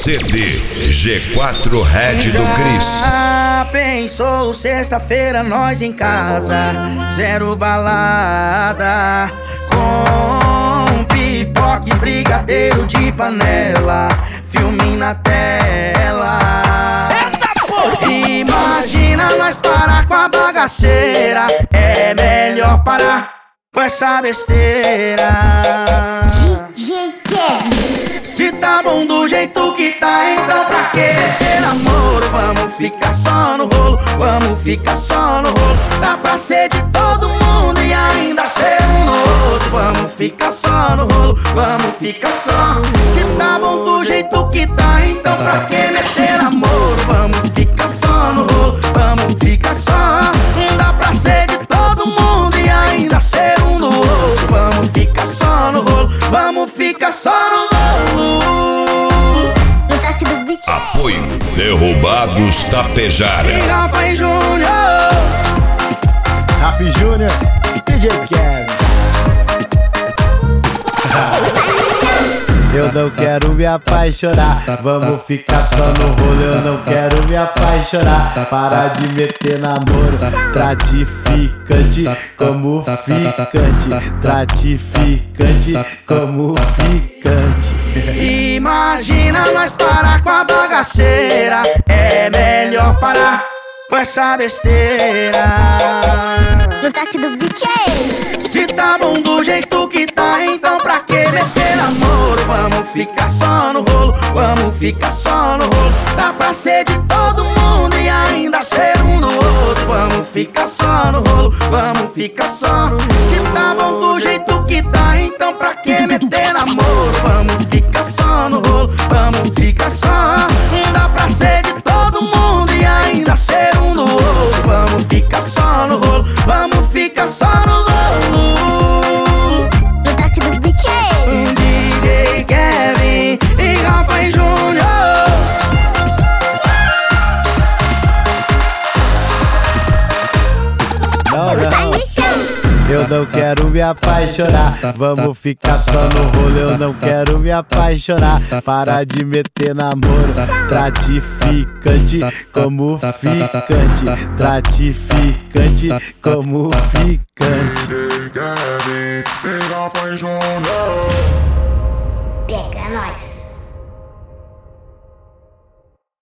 CD G4 Red do Cris. Já pensou sexta-feira nós em casa, zero balada, com pipoca e brigadeiro de panela, filme na tela. Imagina nós parar com a bagaceira, é melhor parar com essa besteira. Se tá bom do jeito que tá, então pra que ter namoro? Vamos ficar só no rolo, vamos ficar só no rolo. Dá pra ser de todo mundo e ainda ser um no outro. Vamos ficar só no rolo, vamos ficar só. Se tá bom do jeito que tá, então pra que meter namoro? Vamos ficar só no rolo, vamos ficar só. Dá pra ser de todo mundo e ainda ser um no outro. Vamos ficar só no rolo, vamos ficar só no rolo. Apoio Derrubados Tapejara. Rafa e Júnior, Rafa e Júnior, DJ Kevin. Eu não quero me apaixonar, vamos ficar só no rolo. Eu não quero me apaixonar, para de meter namoro. Tratificante como ficante, tratificante como ficante. Imagina nós parar com a bagaceira, é melhor parar com essa besteira. No toque do beat. Se tá bom do jeito que tá, então pra que meter namoro? Vamos ficar só no rolo, vamos ficar só no rolo. Dá pra ser de todo mundo e ainda ser um do outro. Vamos ficar só no rolo, vamos ficar só. Se tá bom do jeito que tá, então pra que meter namoro? Vamos ficar só no rolo, vamos ficar só. Dá pra ser de todo mundo e ainda ser um do outro. Vamos ficar só no rolo, vamos ficar só no rolo. No toque do beat. DJ Kevin e Rafa e Júnior. Não, eu não quero me apaixonar, vamos ficar só no rolo. Eu não quero me apaixonar, para de meter namoro. Tratificante como ficante, tratificante como ficante. Pega nós.